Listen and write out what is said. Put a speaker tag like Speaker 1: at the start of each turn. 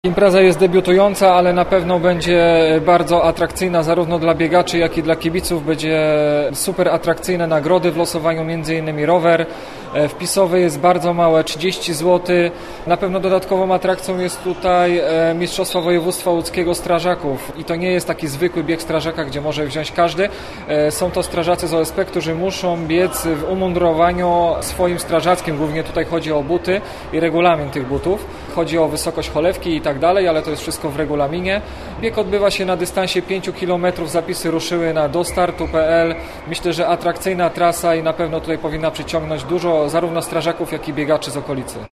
Speaker 1: Impreza jest debiutująca, ale na pewno będzie bardzo atrakcyjna zarówno dla biegaczy, jak i dla kibiców. Będzie super atrakcyjne nagrody w losowaniu, m.in. rower. Wpisowy jest bardzo małe, 30 zł. Na pewno dodatkową atrakcją jest tutaj Mistrzostwa Województwa Łódzkiego Strażaków. I to nie jest taki zwykły bieg strażaka, gdzie może wziąć każdy. Są to strażacy z OSP, którzy muszą biec w umundurowaniu swoim strażackim. Głównie tutaj chodzi o buty i regulamin tych butów. Chodzi o wysokość cholewki i tak dalej, ale to jest wszystko w regulaminie. Bieg odbywa się na dystansie 5 km. Zapisy ruszyły na dostartu.pl. Myślę, że atrakcyjna trasa i na pewno tutaj powinna przyciągnąć dużo zarówno strażaków, jak i biegaczy z okolicy.